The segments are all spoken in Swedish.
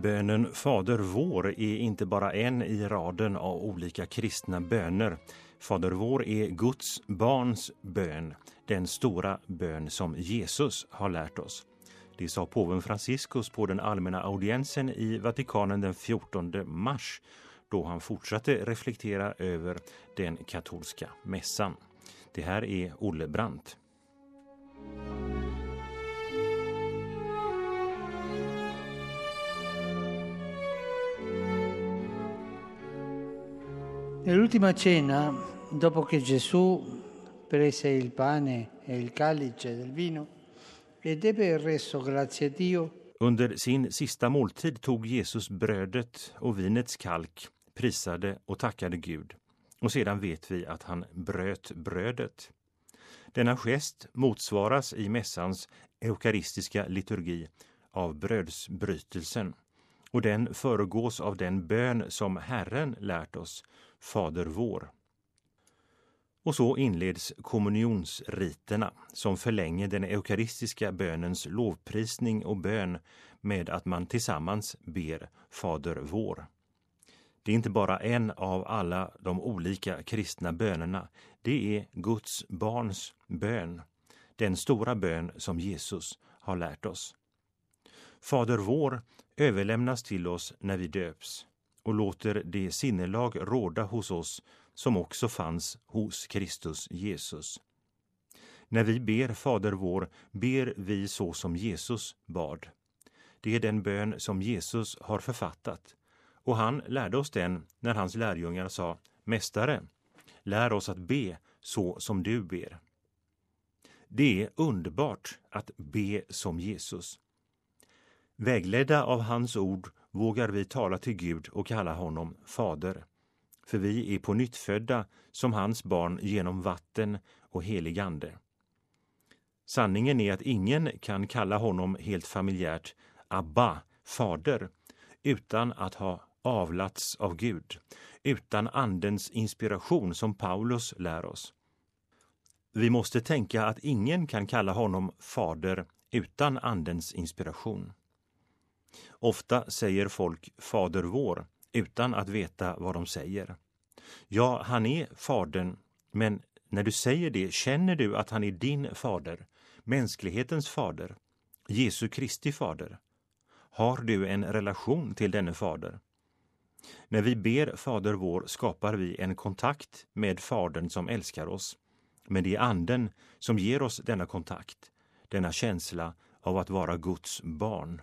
Bönen Fader vår är inte bara en i raden av olika kristna böner. Fader vår är Guds barns bön, den stora bön som Jesus har lärt oss. Det sa påven Franciscus på den allmänna audiensen i Vatikanen den 14 mars, då han fortsatte reflektera över den katolska mässan. Det här är Olle Brandt. Nell'ultima cena, dopo che Gesù prese il pane e il calice del vino ed ebbe reso grazie a Dio. Under sin sista måltid tog Jesus brödet och vinets kalk, prisade och tackade Gud. Och sedan vet vi att han bröt brödet. Denna gest motsvaras i mässans eukaristiska liturgi av brödsbrytelsen. Och den föregås av den bön som Herren lärt oss, Fader vår. Och så inleds kommunionsriterna som förlänger den eukaristiska bönens lovprisning och bön med att man tillsammans ber Fader vår. Det är inte bara en av alla de olika kristna bönerna, det är Guds barns bön, den stora bön som Jesus har lärt oss. Fader vår överlämnas till oss när vi döps och låter det sinnelag råda hos oss som också fanns hos Kristus Jesus. När vi ber Fader vår ber vi så som Jesus bad. Det är den bön som Jesus har författat och han lärde oss den när hans lärjungar sa: Mästare, lär oss att be så som du ber. Det är underbart att be som Jesus. Vägledda av hans ord vågar vi tala till Gud och kalla honom Fader. För vi är på nytt födda som hans barn genom vatten och helig ande. Sanningen är att ingen kan kalla honom helt familjärt Abba, Fader, utan att ha avlats av Gud, utan andens inspiration som Paulus lär oss. Vi måste tänka att ingen kan kalla honom Fader utan andens inspiration. Ofta säger folk Fader vår utan att veta vad de säger. Ja, han är fadern, men när du säger det känner du att han är din fader, mänsklighetens fader, Jesu Kristi fader. Har du en relation till denne fader? När vi ber Fader vår skapar vi en kontakt med fadern som älskar oss. Men det är anden som ger oss denna kontakt, denna känsla av att vara Guds barn.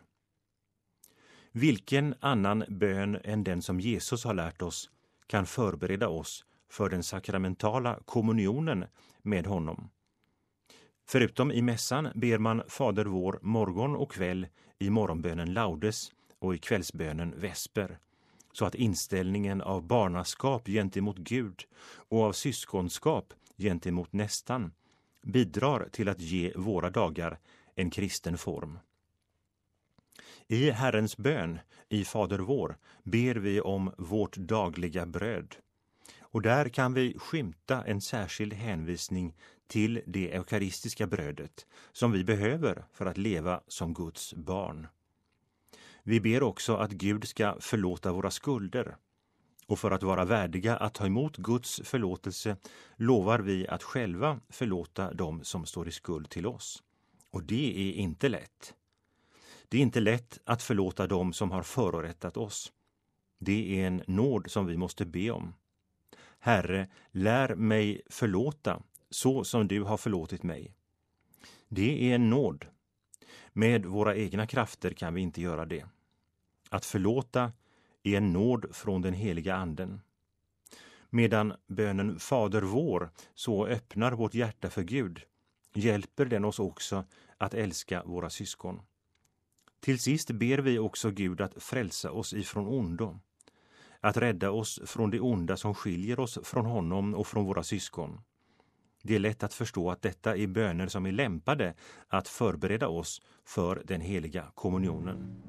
Vilken annan bön än den som Jesus har lärt oss kan förbereda oss för den sakramentala kommunionen med honom? Förutom i mässan ber man Fader vår morgon och kväll i morgonbönen Laudes och i kvällsbönen Vesper, så att inställningen av barnaskap gentemot Gud och av syskonskap gentemot nästan bidrar till att ge våra dagar en kristen form. I Herrens bön, i Fader vår, ber vi om vårt dagliga bröd. Och där kan vi skymta en särskild hänvisning till det eukaristiska brödet som vi behöver för att leva som Guds barn. Vi ber också att Gud ska förlåta våra skulder. Och för att vara värdiga att ta emot Guds förlåtelse lovar vi att själva förlåta dem som står i skuld till oss. Och det är inte lätt. Det är inte lätt att förlåta dem som har förorättat oss. Det är en nåd som vi måste be om. Herre, lär mig förlåta så som du har förlåtit mig. Det är en nåd. Med våra egna krafter kan vi inte göra det. Att förlåta är en nåd från den heliga anden. Medan bönen Fader vår så öppnar vårt hjärta för Gud, hjälper den oss också att älska våra syskon. Till sist ber vi också Gud att frälsa oss ifrån ondo, att rädda oss från det onda som skiljer oss från honom och från våra syskon. Det är lätt att förstå att detta är böner som är lämpade att förbereda oss för den heliga kommunionen.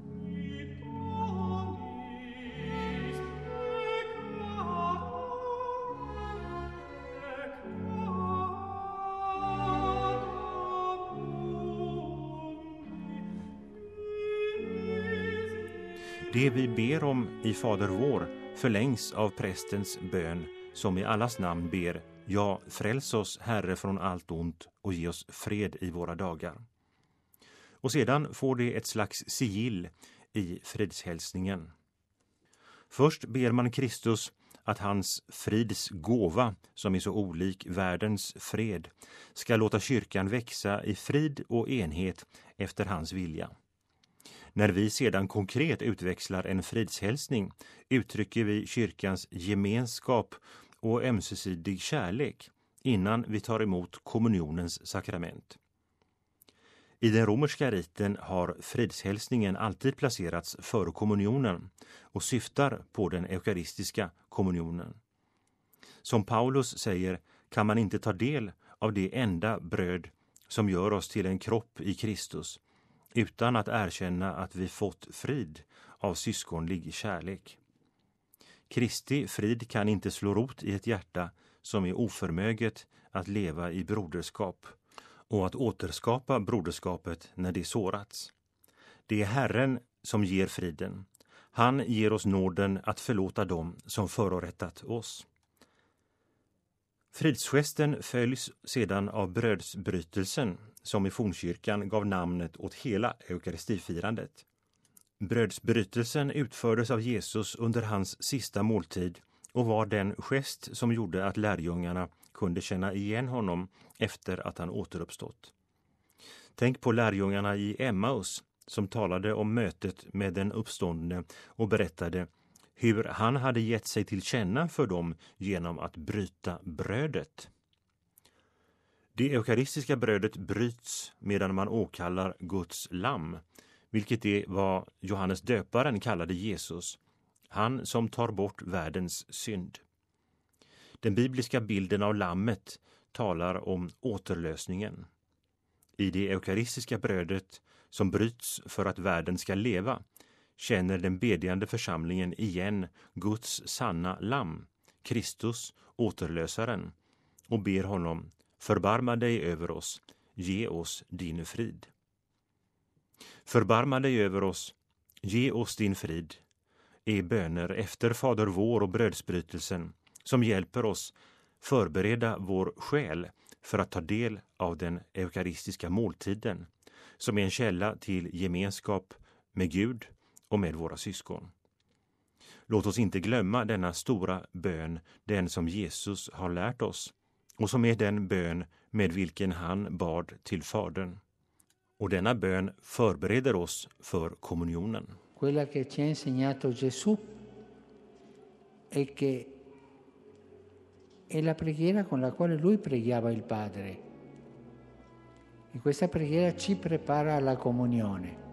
Det vi ber om i Fader vår förlängs av prästens bön som i allas namn ber: ja, fräls oss, Herre, från allt ont och ge oss fred i våra dagar. Och sedan får det ett slags sigill i fridshälsningen. Först ber man Kristus att hans frids gåva, som är så olik världens fred, ska låta kyrkan växa i frid och enhet efter hans vilja. När vi sedan konkret utväxlar en fridshälsning uttrycker vi kyrkans gemenskap och ömsesidig kärlek innan vi tar emot kommunionens sakrament. I den romerska riten har fridshälsningen alltid placerats före kommunionen och syftar på den eukaristiska kommunionen. Som Paulus säger kan man inte ta del av det enda bröd som gör oss till en kropp i Kristus utan att erkänna att vi fått frid av syskonlig kärlek. Kristi frid kan inte slå rot i ett hjärta som är oförmöget att leva i broderskap och att återskapa broderskapet när det sårats. Det är Herren som ger friden. Han ger oss nåden att förlåta dem som förorättat oss. Fridsgesten följs sedan av brödsbrytelsen som i fornkyrkan gav namnet åt hela eukaristifirandet. Brödsbrytelsen utfördes av Jesus under hans sista måltid och var den gest som gjorde att lärjungarna kunde känna igen honom efter att han återuppstått. Tänk på lärjungarna i Emmaus som talade om mötet med den uppståndne och berättade hur han hade gett sig till känna för dem genom att bryta brödet. Det eukaristiska brödet bryts medan man åkallar Guds lamm, vilket är vad Johannes döparen kallade Jesus, han som tar bort världens synd. Den bibliska bilden av lammet talar om återlösningen. I det eukaristiska brödet som bryts för att världen ska leva känner den bedjande församlingen igen Guds sanna lamm, Kristus, återlösaren, och ber honom: förbarma dig över oss, ge oss din frid. Förbarma dig över oss, ge oss din frid är böner efter Fader vår och brödsbrytelsen som hjälper oss förbereda vår själ för att ta del av den eukaristiska måltiden som är en källa till gemenskap med Gud och med våra syskon. Låt oss inte glömma denna stora bön, den som Jesus har lärt oss och som är den bön med vilken han bad till Fadern. Och denna bön förbereder oss för kommunionen. Quella che ci ha insegnato Gesù e che è la preghiera con la quale lui preghiava il Padre. E questa preghiera ci prepara alla comunione.